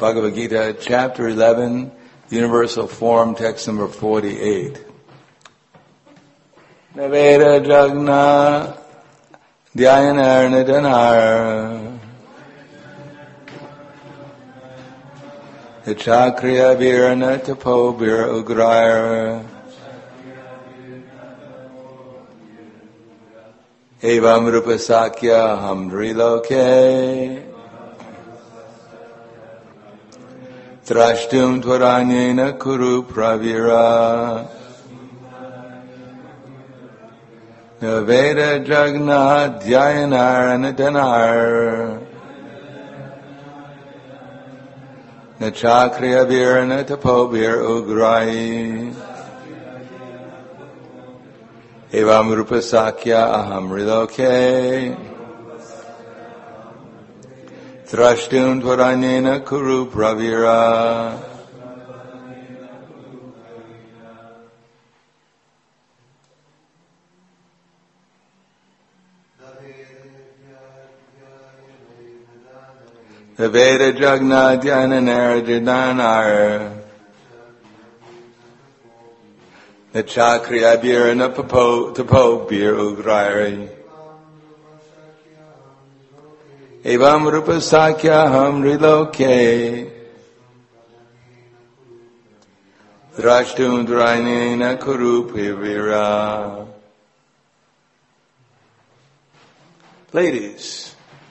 Bhagavad Gita, Chapter 11, Universal Form, text number 48. Naveda Jagna Dhyayanar Nidanar Chakriya Virana Tapo Bir Ugrair Evam Rupa Sakya Hamdri Loke Trashtum Tvaranyena Kuru Pravira Naveda Jagna Dhyayanar Nidanar Nachakriya Virana Tapobir Ugrai Evam Rupa Sakya Aham Riloke Thrashtun Tvaranyena Kuru Pravira The Veda Jagna Dhyayanar Nidanar The Chakriya Virana Tapo Bir Ugrairi Evam Rupa Sakya Ham Riloke Drashtun Dhranena Kuru Pravira. Ladies,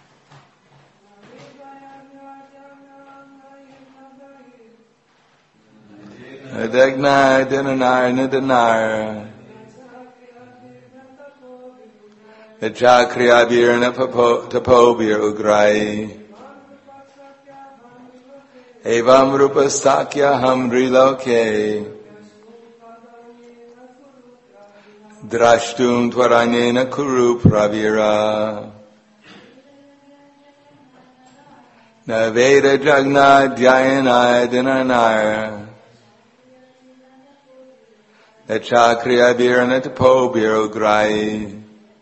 Adagna Dinanar Nidanar The Chakriya Virana Tapo Bir Ugrai Evam Rupa Sakya Hamdri Loke Drashtum Tvaranyena Kuru Pravira Naveda Jagna Dhyayanar Nidanar The Chakriya Virana Tapo Bir Ugrai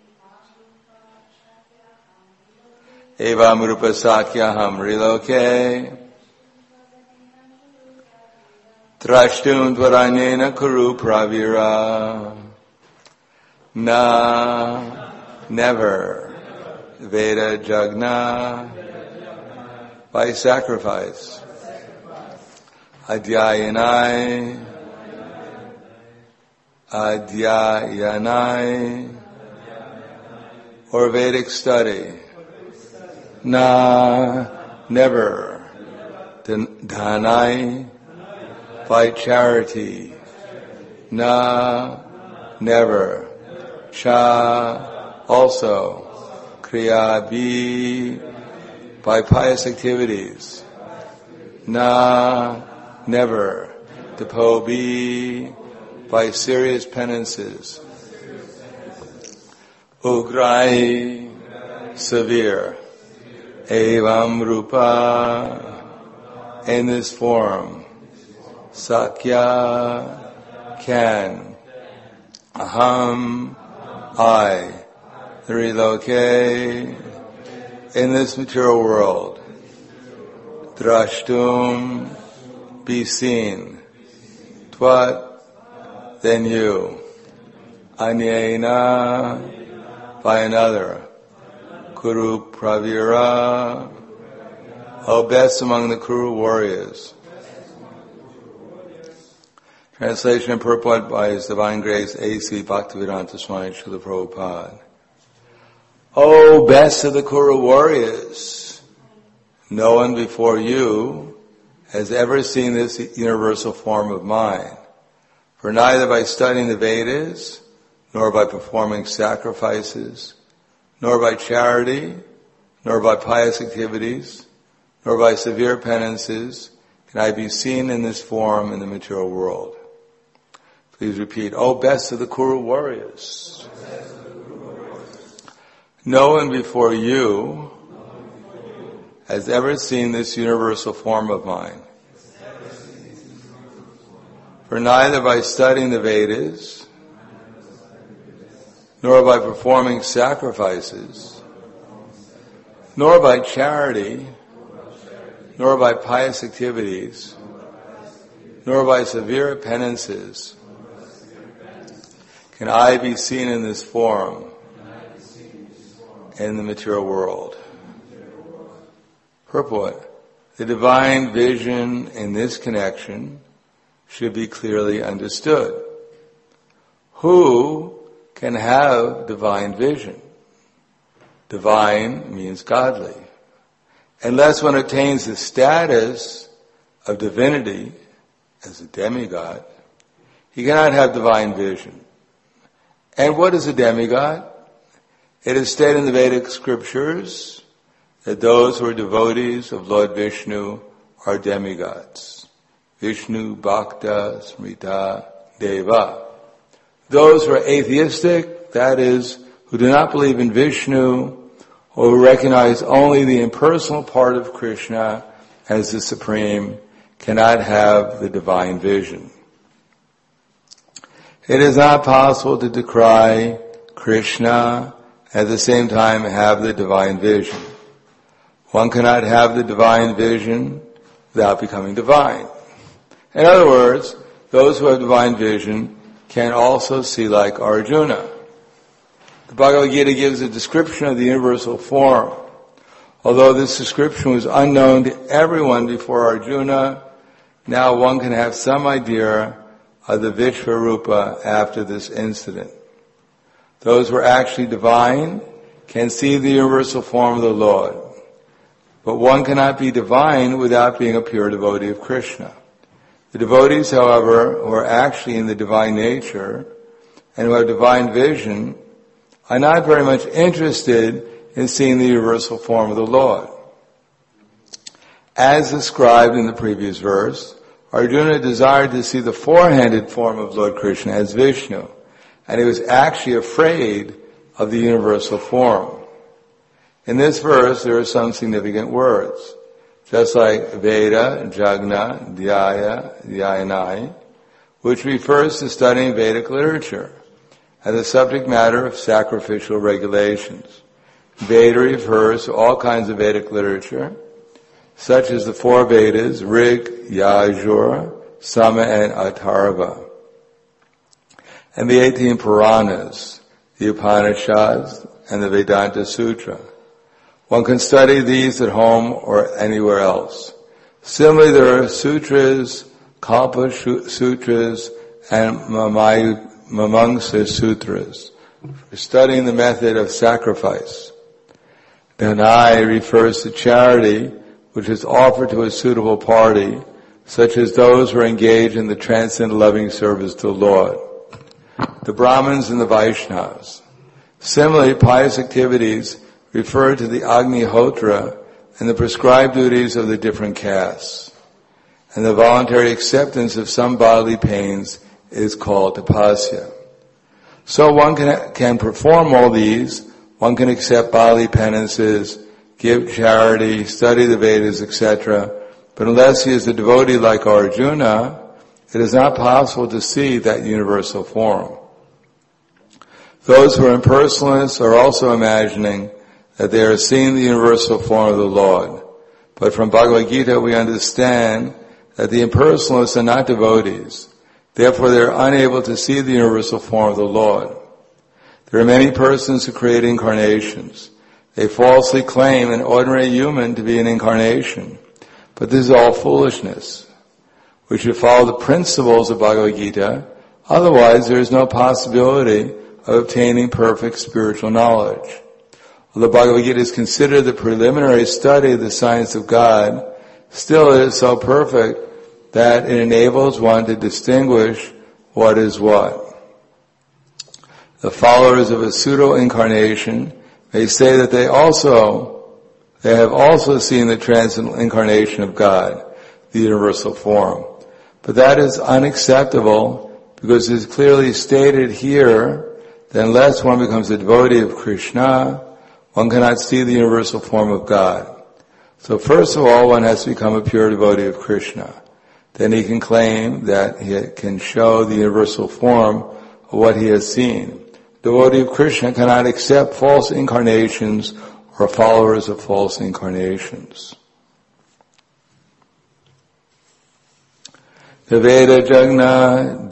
Evam Rupa Sakya Hamdri Loke Trashtun Tvaranyena Kuru Pravira Na Never Veda Jagna by sacrifice Adhyayanai or Vedic study Na never Dhanai by charity Na never Cha also Kriya B by pious activities Na never Tapo B by serious penances Ugrai severe Evam Rupa in this form Sakya can Aham I Riloke in this material world Drashtum be seen Tvat then you Anyena by another Kuru Pravira O best among the Kuru warriors. Translation and purport by His Divine Grace A.C. Bhaktivedanta Swami Srila Prabhupada. O best of the Kuru warriors, no one before you has ever seen this universal form of mine. For neither by studying the Vedas, nor by performing sacrifices, nor by charity, nor by pious activities, nor by severe penances can I be seen in this form in the material world. Please repeat, O best of the Kuru warriors. No one before you has ever seen this universal form of mine. For neither by studying the Vedas, nor by performing sacrifices, nor by charity, nor by pious activities, nor by severe penances can I be seen in this form in the material world. Purport: the divine vision in this connection should be clearly understood. Who can have divine vision? Divine means godly. Unless one attains the status of divinity as a demigod, he cannot have divine vision. And what is a demigod? It is stated in the Vedic scriptures that those who are devotees of Lord Vishnu are demigods. Vishnu Bhakta Smrita Deva. Those who are atheistic, that is, who do not believe in Vishnu, or who recognize only the impersonal part of Krishna as the supreme, cannot have the divine vision. It is not possible to decry Krishna at the same time have the divine vision. One cannot have the divine vision without becoming divine. In other words, those who have divine vision can also see like Arjuna. The Bhagavad Gita gives a description of the universal form. Although this description was unknown to everyone before Arjuna, now one can have some idea of the Vishvarupa after this incident. Those who are actually divine can see the universal form of the Lord. But one cannot be divine without being a pure devotee of Krishna. The devotees, however, who are actually in the divine nature and who have divine vision are not very much interested in seeing the universal form of the Lord. As described in the previous verse, Arjuna desired to see the four-handed form of Lord Krishna as Vishnu, and he was actually afraid of the universal form. In this verse, there are some significant words, just like Veda, Jagna, Dhyaya, Dhyayanai, which refers to studying Vedic literature and the subject matter of sacrificial regulations. Veda refers to all kinds of Vedic literature, such as the four Vedas, Rig, Yajur, Sama, and Atharva, and the 18 Puranas, the Upanishads, and the Vedanta Sutra. One can study these at home or anywhere else. Similarly, there are sutras, Kalpa Sutras, and Mamangsa Sutras for studying the method of sacrifice. Dhanai refers to charity, which is offered to a suitable party, such as those who are engaged in the transcendent loving service to the Lord, the Brahmins and the Vaishnavas. Similarly, pious activities refer to the Agnihotra and the prescribed duties of the different castes. And the voluntary acceptance of some bodily pains is called tapasya. So one can perform all these. One can accept bodily penances, give charity, study the Vedas, etc. But unless he is a devotee like Arjuna, it is not possible to see that universal form. Those who are impersonalists are also imagining that they are seeing the universal form of the Lord. But from Bhagavad Gita we understand that the impersonalists are not devotees. Therefore they are unable to see the universal form of the Lord. There are many persons who create incarnations. They falsely claim an ordinary human to be an incarnation. But this is all foolishness. We should follow the principles of Bhagavad Gita. Otherwise there is no possibility of obtaining perfect spiritual knowledge. Although Bhagavad Gita is considered the preliminary study of the science of God, still it is so perfect that it enables one to distinguish what is what. The followers of a pseudo-incarnation may say that they have also seen the transcendental incarnation of God, the universal form. But that is unacceptable because it is clearly stated here that unless one becomes a devotee of Krishna, one cannot see the universal form of God. So first of all, one has to become a pure devotee of Krishna. Then he can claim that he can show the universal form of what he has seen. Devotee of Krishna cannot accept false incarnations or followers of false incarnations. Veda Jagna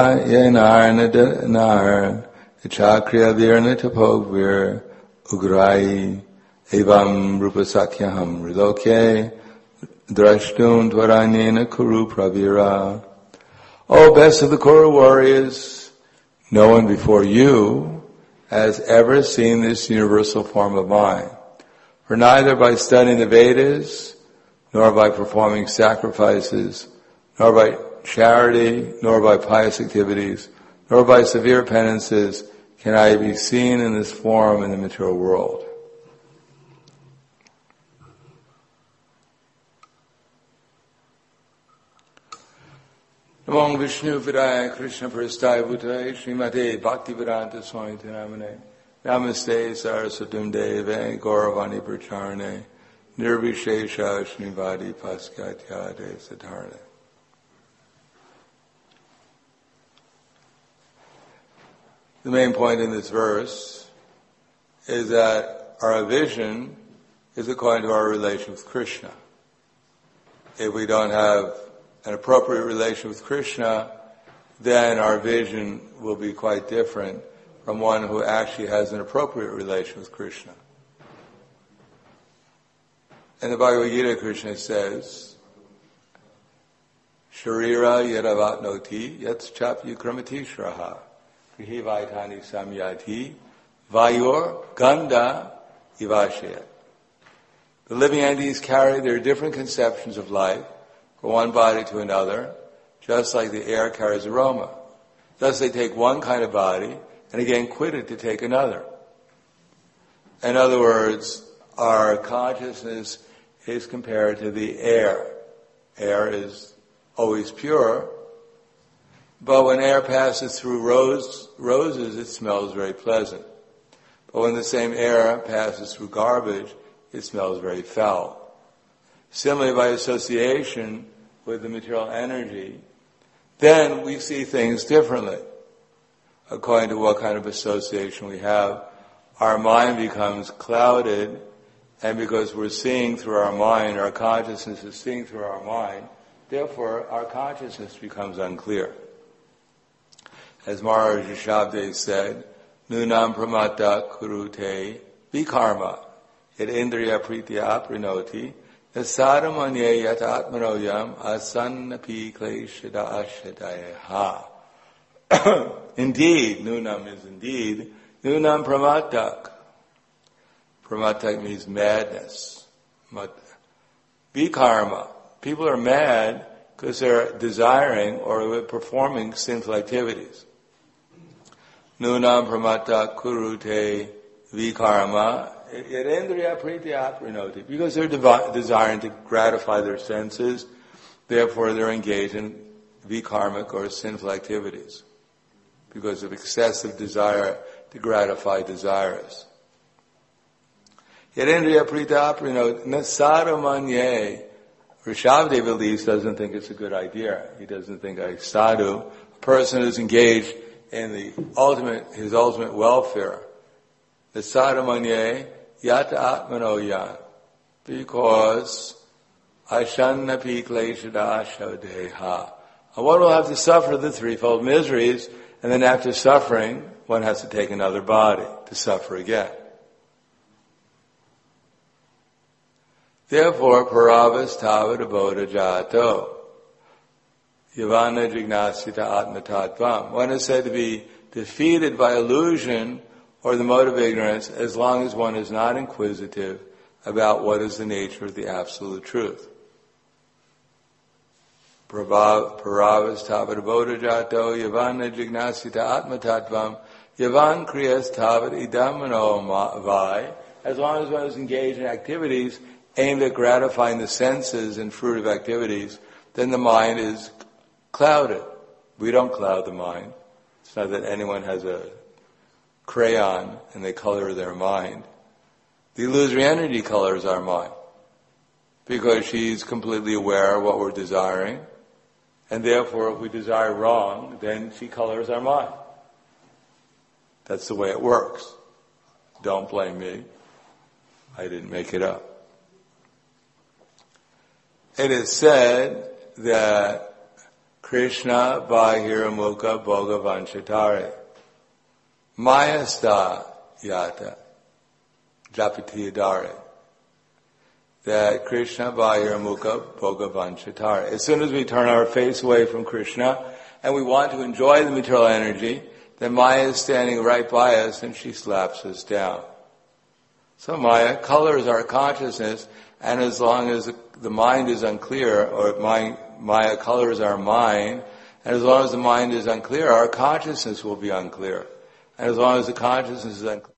Dhyayenar Chakriya Virna Tapovir Ugrai Evam Rupa Sakyaham Riloke Drashtun Dvaranena Kuru Pravira. O best of the Kuru warriors, no one before you has ever seen this universal form of mine. For neither by studying the Vedas, nor by performing sacrifices, nor by charity, nor by pious activities, nor by severe penances can I be seen in this form in the material world. Namo Vishnu Vidaya Krishna Prasthaya Bhutale Srimate Bhaktivedanta Swami Namane Namaste Saraswatam Deve Gauravani Pracharane Nirvishesha Shnivadi Paskatyade Satarne. The main point in this verse is that our vision is according to our relation with Krishna. If we don't have an appropriate relation with Krishna, then our vision will be quite different from one who actually has an appropriate relation with Krishna. In the Bhagavad Gita, Krishna says, Sharira yadavatnoti yatschap yukramati shraha grihi vaitani samyati vayor ganda ivashayat. The living entities carry their different conceptions of life from one body to another, just like the air carries aroma. Thus they take one kind of body and again quit it to take another. In other words, our consciousness is compared to the air. Air is always pure, but when air passes through roses, it smells very pleasant. But when the same air passes through garbage, it smells very foul. Similarly, by association with the material energy, then we see things differently. According to what kind of association we have, our mind becomes clouded, and because we're seeing through our mind, our consciousness is seeing through our mind, therefore our consciousness becomes unclear. As Maharaj Rishabdev said, Nunam pramata kurute vikarma yad indriya pritya aprinoti nasadamanye yat atmanoyam asannapi kleshada ashadayaha. Indeed, Nunam is indeed, Nunam pramatak. Pramatak means madness. Vikarma. People are mad because they're desiring or performing sinful activities. Nunam pramata kurute vikarma yadendriya pritya aprinoti. Because they're desiring to gratify their senses, therefore they're engaged in vikarmic or sinful activities because of excessive desire to gratify desires. Yadendriya pritya aprinoti nasadamanye. Rishabdev at least doesn't think it's a good idea. He doesn't think a sadhu, a person who's engaged in his ultimate welfare, the sadhamanye yata atmanoyan, because ashannapi kleshada ashadeha. One will have to suffer the threefold miseries, and then after suffering, one has to take another body to suffer again. Therefore, paravas tavad abodha jato. Yavana jignasita atmatatvam. One is said to be defeated by illusion or the mode of ignorance as long as one is not inquisitive about what is the nature of the absolute truth. Paravas tavad abodha jato. Yavana jignasita atmatatvam. Yavan kriyas tavad idamano vai. As long as one is engaged in activities aimed at gratifying the senses and fruitive activities, then the mind is clouded. We don't cloud the mind. It's not that anyone has a crayon and they color their mind. The illusory energy colors our mind because she's completely aware of what we're desiring, and therefore if we desire wrong, then she colors our mind. That's the way it works. Don't blame me. I didn't make it up. It is said that Krishna Bahiramukha Bhogavanchatare. Mayasta Yata Japatiyadare. That Krishna Bahiramukha Bhogavanchatare. As soon as we turn our face away from Krishna and we want to enjoy the material energy, then Maya is standing right by us and she slaps us down. So Maya colors our consciousness, and as long as the mind is unclear, or Maya colors our mind, and as long as the mind is unclear, our consciousness will be unclear. And as long as the consciousness is unclear,